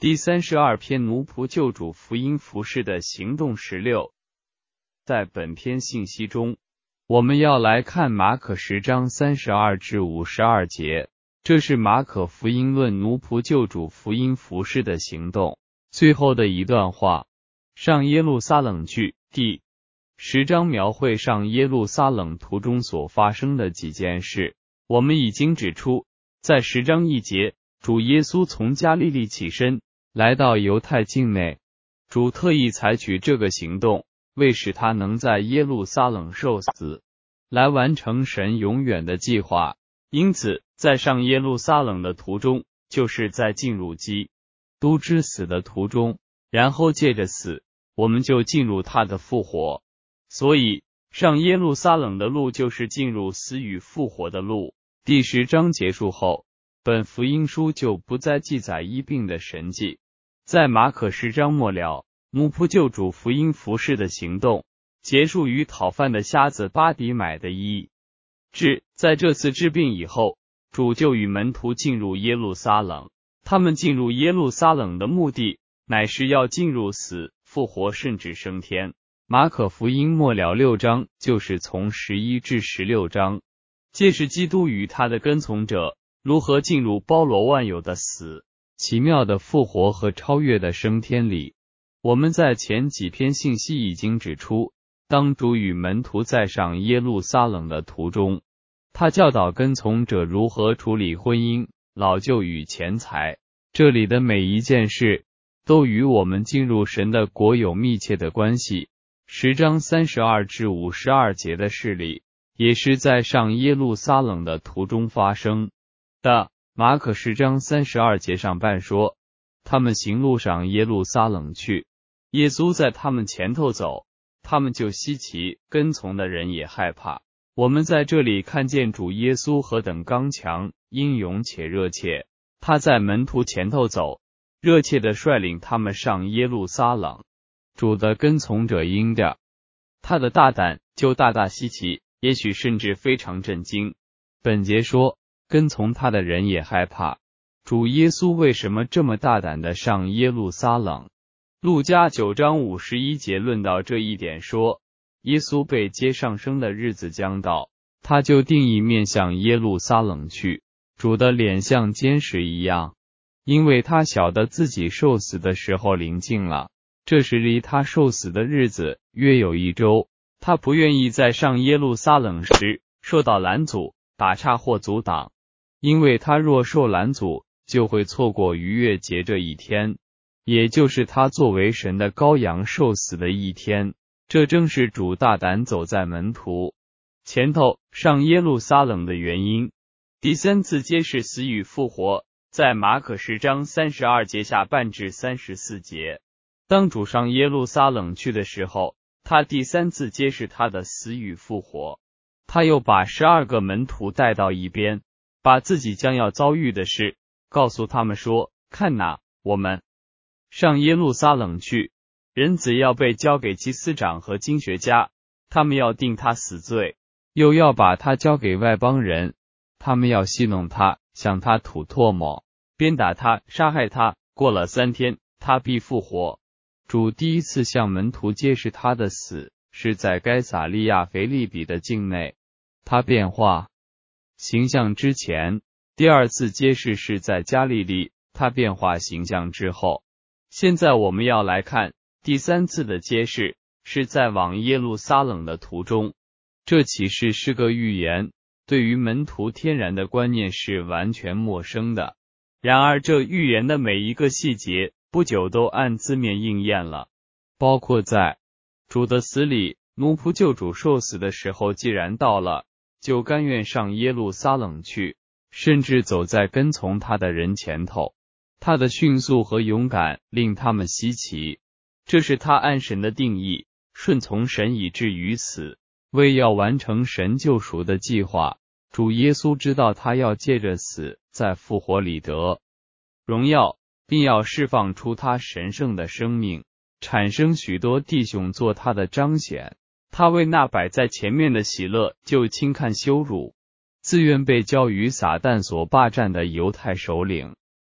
第32篇奴仆救主福音服事的行动16。在本篇信息中，我们要来看马可10章32至52节，这是马可福音论奴仆救主福音服事的行动最后的一段话。上耶路撒冷去，第10章描绘上耶路撒冷途中所发生的几件事。我们已经指出，在10章1节，主耶稣从加利利起身，来到犹太境内。主特意采取这个行动，为使他能在耶路撒冷受死，来完成神永远的计划。因此，在上耶路撒冷的途中，就是在进入基督之死的途中，然后借着死，我们就进入他的复活。所以，上耶路撒冷的路就是进入死与复活的路。第10章结束后，本福音书就不再记载医病的神迹。在马可10章末了，奴仆救主福音服事的行动结束于讨饭的瞎子巴底买的医治。在这次治病以后，主就与门徒进入耶路撒冷。他们进入耶路撒冷的目的，乃是要进入死、复活甚至升天。马可福音末了6章就是从11至16章，揭示基督与他的跟从者如何进入包罗万有的死、奇妙的复活和超越的升天里。我们在前几篇信息已经指出，当主与门徒在上耶路撒冷的途中，他教导跟从者如何处理婚姻、老旧与钱财。这里的每一件事都与我们进入神的国有密切的关系。10章32至52节的事例，也是在上耶路撒冷的途中发生的。马可10章32节上半说，他们行路上耶路撒冷去，耶稣在他们前头走，他们就稀奇，跟从的人也害怕。我们在这里看见主耶稣何等刚强、英勇且热切，他在门徒前头走，热切地率领他们上耶路撒冷。主的跟从者因着他的大胆，就大大稀奇，也许甚至非常震惊。本节说，跟从他的人也害怕。主耶稣为什么这么大胆的上耶路撒冷？路加9章51节论到这一点说，耶稣被接上升的日子将到，他就定义面向耶路撒冷去。主的脸像坚石一样，因为他晓得自己受死的时候临近了。这时离他受死的日子约有1周，他不愿意在上耶路撒冷时受到拦阻、打岔或阻挡，因为他若受拦阻，就会错过逾越节这一天，也就是他作为神的羔羊受死的一天。这正是主大胆走在门徒前头上耶路撒冷的原因。第3次揭示死与复活，在马可10章32节下半至34节。当主上耶路撒冷去的时候，他第3次揭示他的死与复活。他又把12个门徒带到一边，把自己将要遭遇的事告诉他们说，看哪，我们上耶路撒冷去，人子要被交给祭司长和经学家，他们要定他死罪，又要把他交给外邦人，他们要戏弄他，向他吐唾沫，鞭打他，杀害他，过了3天，他必复活。主第一次向门徒揭示他的死，是在该撒利亚腓立比的境内，他变化形象之前；第2次揭示是在加利利，他变化形象之后。现在我们要来看第3次的揭示，是在往耶路撒冷的途中。这启示是个预言，对于门徒天然的观念是完全陌生的。然而这预言的每一个细节，不久都按字面应验了，包括在主的死里，奴仆救主受死的时候既然到了，就甘愿上耶路撒冷去，甚至走在跟从他的人前头。他的迅速和勇敢令他们稀奇，这是他按神的定义，顺从神以至于死，为要完成神救赎的计划。主耶稣知道他要借着死在复活里得荣耀，并要释放出他神圣的生命，产生许多弟兄做他的彰显。他为那摆在前面的喜乐，就轻看羞辱，自愿被交于撒旦所霸占的犹太首领。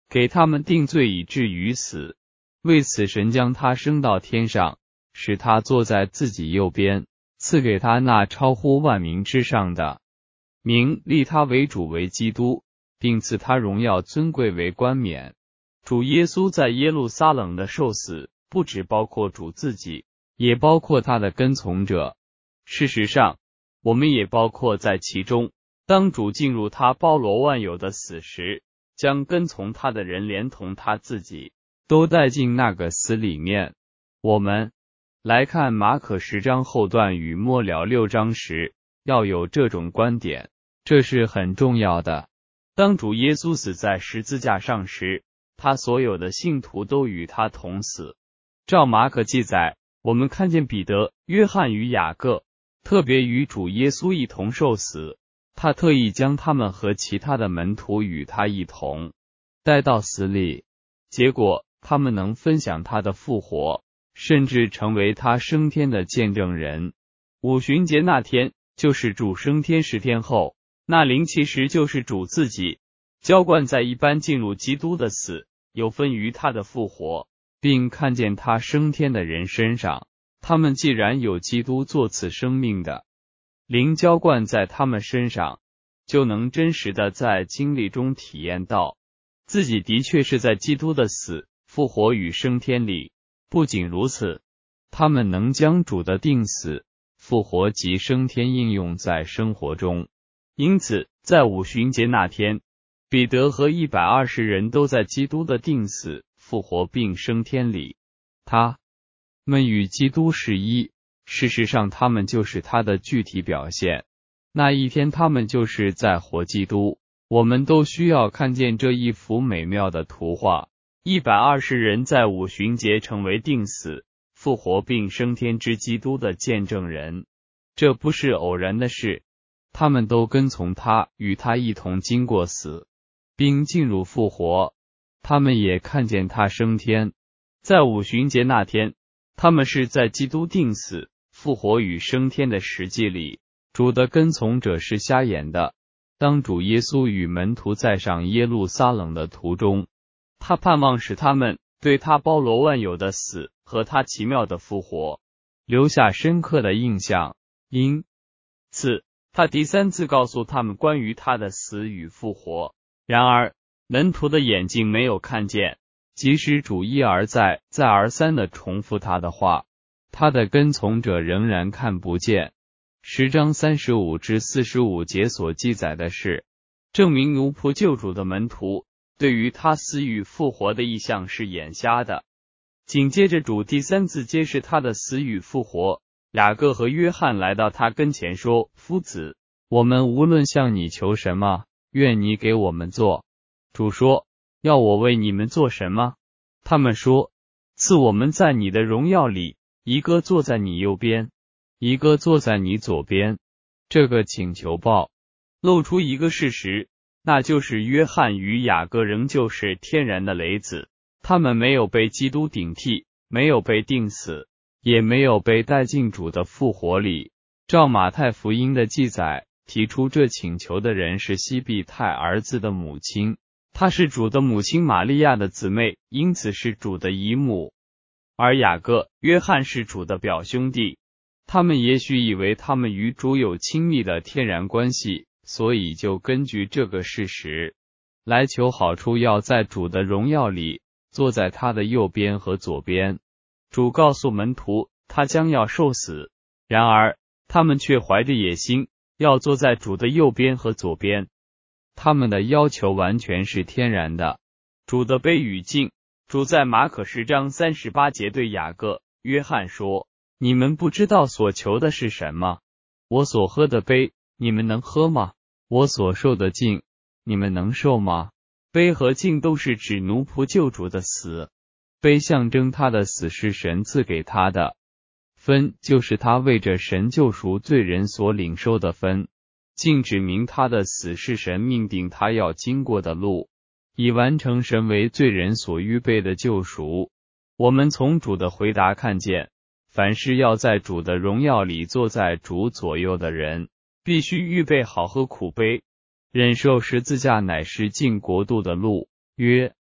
给他们定罪以至于死。为此神将他升到天上，使他坐在自己右边，赐给他那超乎万民之上的名，立他为主为基督，并赐他荣耀尊贵为冠冕。主耶稣在耶路撒冷的受死，不只包括主自己，也包括他的跟从者。事实上，我们也包括在其中。当主进入他包罗万有的死时，将跟从他的人连同他自己都带进那个死里面。我们来看马可10章后段与末了6章时，要有这种观点，这是很重要的。当主耶稣死在十字架上时，他所有的信徒都与他同死。照马可记载，我们看见彼得、约翰与雅各特别与主耶稣一同受死，他特意将他们和其他的门徒与他一同带到死里，结果他们能分享他的复活，甚至成为他升天的见证人。五旬节那天，就是主升天10天后，那灵其实就是主自己，浇灌在一般进入基督的死，有分于他的复活，并看见他升天的人身上。他们既然有基督做此生命的灵浇灌在他们身上，就能真实的在经历中体验到自己的确是在基督的死、复活与升天里。不仅如此，他们能将主的定死、复活及升天应用在生活中。因此，在五旬节那天，彼得和120人都在基督的定死、复活并升天里。他们与基督是一，事实上他们就是他的具体表现。那一天他们就是在活基督。我们都需要看见这一幅美妙的图画。120人在五旬节成为定死、复活并升天之基督的见证人，这不是偶然的事。他们都跟从他，与他一同经过死，并进入复活。他们也看见他升天。在五旬节那天，他们是在基督定死、复活与升天的实际里。主的跟从者是瞎眼的。当主耶稣与门徒在上耶路撒冷的途中，他盼望使他们对他包罗万有的死和他奇妙的复活留下深刻的印象。因此，他第3次告诉他们关于他的死与复活。然而，门徒的眼睛没有看见，即使主一而再、再而三地重复他的话，他的跟从者仍然看不见。10章35至45节所记载的是，证明奴仆救主的门徒对于他死与复活的意象是眼瞎的。紧接着主第3次揭示他的死与复活，雅各和约翰来到他跟前说：夫子，我们无论向你求什么，愿你给我们做。主说：要我为你们做什么？他们说：赐我们在你的荣耀里，一个坐在你右边，一个坐在你左边。这个请求报露出一个事实，那就是约翰与雅各仍旧是天然的雷子，他们没有被基督顶替，没有被钉死，也没有被带进主的复活里。照马太福音的记载，提出这请求的人是西庇太儿子的母亲，她是主的母亲玛利亚的姊妹，因此是主的姨母。而雅各、约翰是主的表兄弟，他们也许以为他们与主有亲密的天然关系，所以就根据这个事实来求好处，要在主的荣耀里坐在他的右边和左边。主告诉门徒，他将要受死，然而他们却怀着野心，要坐在主的右边和左边。他们的要求完全是天然的。主的杯与镜，主在马可10章38节对雅各、约翰说：你们不知道所求的是什么。我所喝的杯，你们能喝吗？我所受的镜，你们能受吗？杯和镜都是指奴仆救主的死。杯象征他的死是神赐给他的，分就是他为着神救赎罪人所领受的分，镜指明他的死是神命定他要经过的路，以完成神为罪人所预备的救赎。我们从主的回答看见，凡是要在主的荣耀里坐在主左右的人，必须预备好喝苦杯，忍受十字架乃是进国度的路。约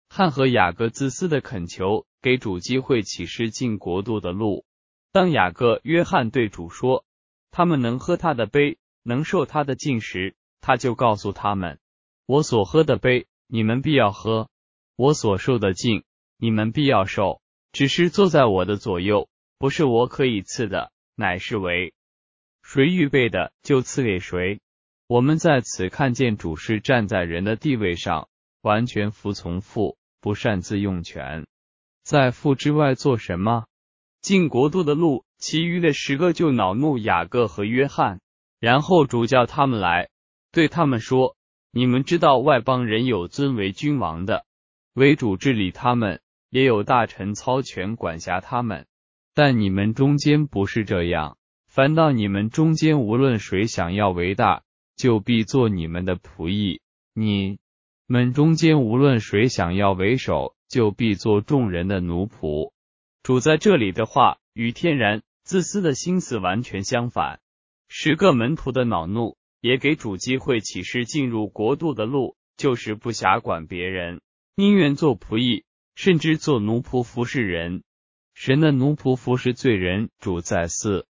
汉和雅各自私的恳求，给主机会启示进国度的路。当雅各、约翰对主说，他们能喝他的杯，能受他的禁时，他就告诉他们，我所喝的杯，你们必要喝；我所受的禁，你们必要受。只是坐在我的左右，不是我可以赐的，乃是为谁预备的，就赐给谁。我们在此看见主是站在人的地位上，完全服从父，不擅自用权，在父之外做什么。进国度的路，其余的10个就恼怒雅各和约翰，然后主叫他们来，对他们说，你们知道外邦人有尊为君王的，为主治理他们，也有大臣操权管辖他们，但你们中间不是这样，反倒你们中间无论谁想要为大，就必做你们的仆役；你们中间无论谁想要为首，就必做众人的奴仆。主在这里的话与天然自私的心思完全相反。10个门徒的恼怒也给主机会启示进入国度的路，就是不辖管别人，宁愿做仆役，甚至做奴仆服侍人。神的奴仆服侍罪人。主在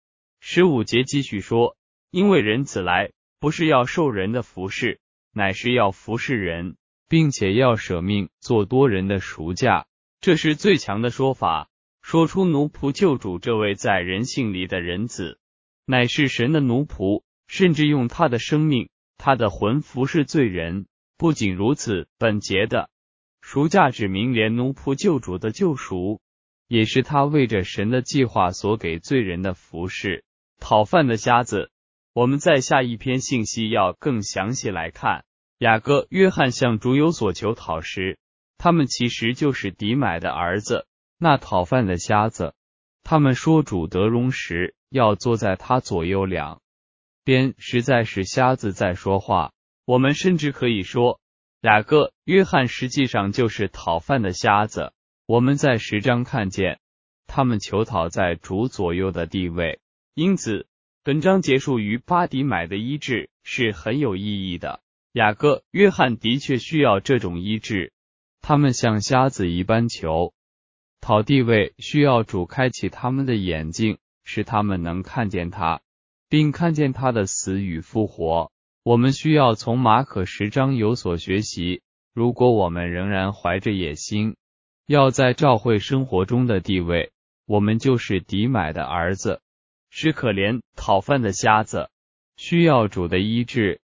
4:15节继续说，因为人子来，不是要受人的服侍，乃是要服侍人，并且要舍命做多人的赎价。这是最强的说法，说出奴仆救主这位在人性里的人子，乃是神的奴仆，甚至用他的生命、他的魂服侍罪人。不仅如此，本节的赎价指明连奴仆救主的救赎，也是他为着神的计划所给罪人的服侍。讨饭的瞎子，我们在下一篇信息要更详细来看。雅各、约翰向主有所求讨时，他们其实就是底买的儿子。那讨饭的瞎子，他们说主得荣时，要坐在他左右两边，实在是瞎子在说话。我们甚至可以说，雅各、约翰实际上就是讨饭的瞎子。我们在10章看见，他们求讨在主左右的地位。因此，本章结束于巴底买的医治是很有意义的。雅各、约翰的确需要这种医治，他们像瞎子一般求讨地位，需要主开启他们的眼睛，使他们能看见他，并看见他的死与复活。我们需要从马可10章有所学习。如果我们仍然怀着野心，要在教会生活中的地位，我们就是底买的儿子，是可怜讨饭的瞎子，需要主的医治。